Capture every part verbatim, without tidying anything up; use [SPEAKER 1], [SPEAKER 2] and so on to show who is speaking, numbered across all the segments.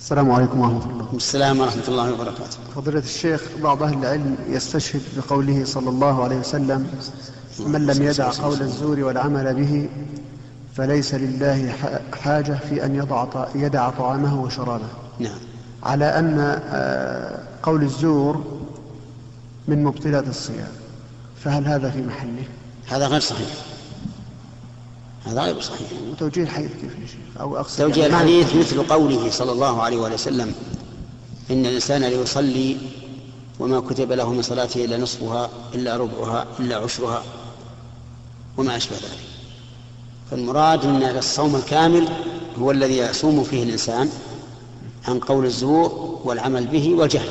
[SPEAKER 1] السلام عليكم ورحمة الله.
[SPEAKER 2] السلام ورحمة الله وبركاته.
[SPEAKER 1] فضيلة الشيخ، بعض أهل العلم يستشهد بقوله صلى الله عليه وسلم: من لم يدع قول الزور والعمل به فليس لله حاجة في أن يضع يدع طعامه وشرابه.
[SPEAKER 2] نعم.
[SPEAKER 1] على أن قول الزور من مبطلات الصيام، فهل هذا في محله؟
[SPEAKER 2] هذا غير صحيح، هذا غير صحيح.
[SPEAKER 1] وتوجيه الحديث كيف يا شيخ؟ أو أقصد
[SPEAKER 2] توجيه
[SPEAKER 1] يعني
[SPEAKER 2] الحديث مثل قوله صلى الله عليه وسلم: إن الإنسان ليصلي وما كتب له من صلاته إلا نصفها إلا ربعها إلا عشرها وما أشبه ذلك. فالمراد أن الصوم الكامل هو الذي يصوم فيه الإنسان عن قول الزور والعمل به والجهل.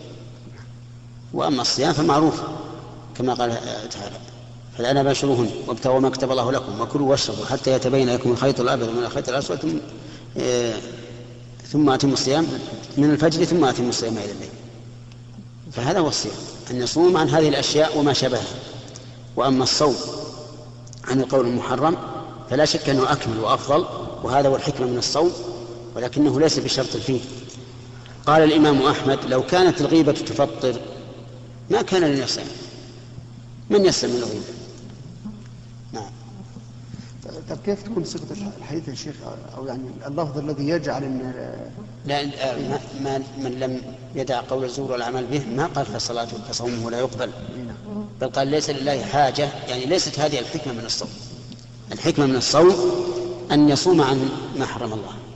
[SPEAKER 2] وأما الصيام فمعروف كما قال تعالى: فالآن باشروهن وابتغوا ما كتب الله لكم وكلوا واشربوا حتى يتبين لكم الخيط الأبيض من الخيط الأسود ثم ثم أتموا الصيام من الفجر ثم أتموا الصيام إلى الليل. فهذا هو الصيام، أن نصوم عن هذه الأشياء وما شابهها. وأما الصوم عن القول المحرم فلا شك أنه أكمل وأفضل، وهذا هو الحكمة من الصوم، ولكنه ليس بشرط فيه. قال الإمام أحمد: لو كانت الغيبة تفطر ما كان لن يصوم. من يسلم من الغيبة؟ نعم.
[SPEAKER 1] طب كيف تكون صيغة الحديث يا شيخ، أو يعني اللفظ الذي يجعل أن
[SPEAKER 2] لا ما من لم يدع قول الزور والعمل به ما قال فصلاته فصومه لا يقبل، بل قال ليس لله حاجة، يعني ليست هذه الحكمة من الصوم. الحكمة من الصوم أن يصوم عن ما حرم الله.